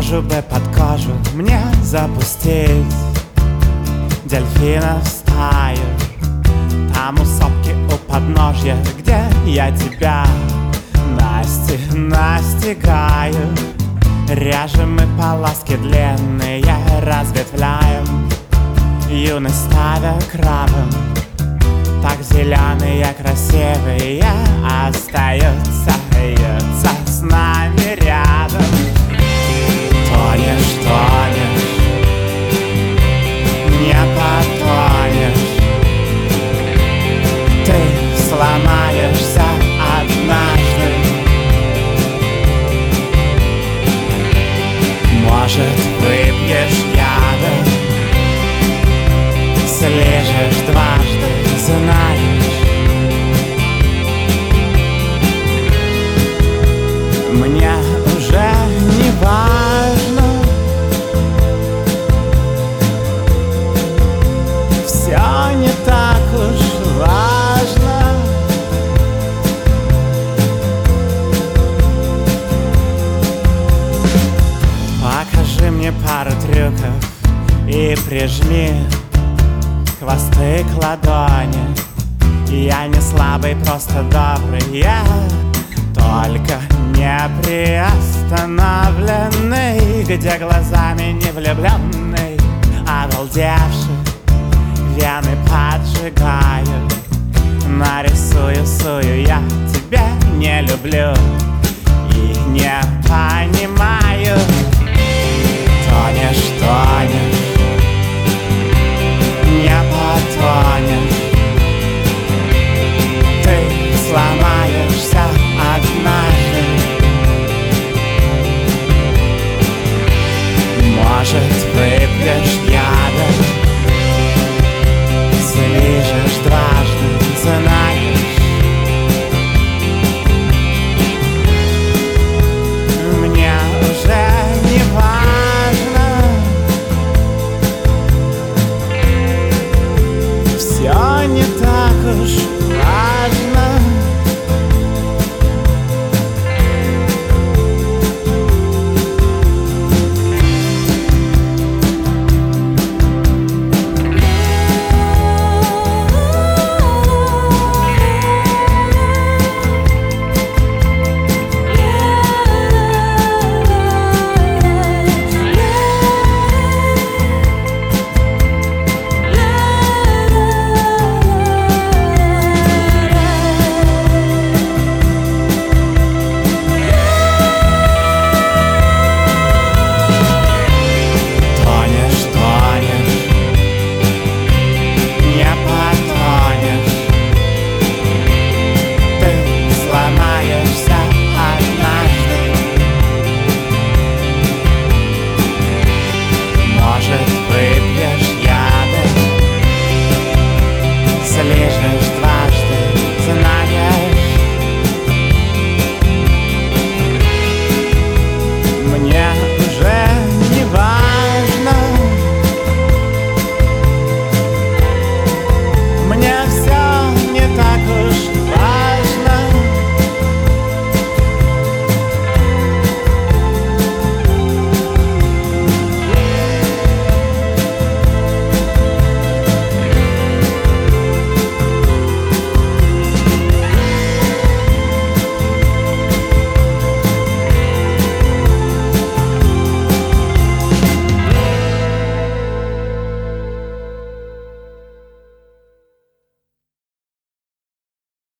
Кожу бы под кожу мне запустить дельфина в стаю. Там у сопки у подножья, где я тебя настигаю. Режем мы полоски длинные, разветвляем, юность ставя крабом. Так зеленые, красивые остаются с нами рядом. Тонешь, тонешь, не потонешь. Ты сломаешься однажды. Может, выпьешь яда, слежешь дважды, знаешь. Мне уже не важно, все не так уж важно. Покажи мне пару трюков и прижми хвосты к ладони. Я не слабый, просто добрый, я только не приостановленный, где глазами не влюбленный, обалдевший, вены поджигаю. Нарисую, сую, я тебя не люблю и не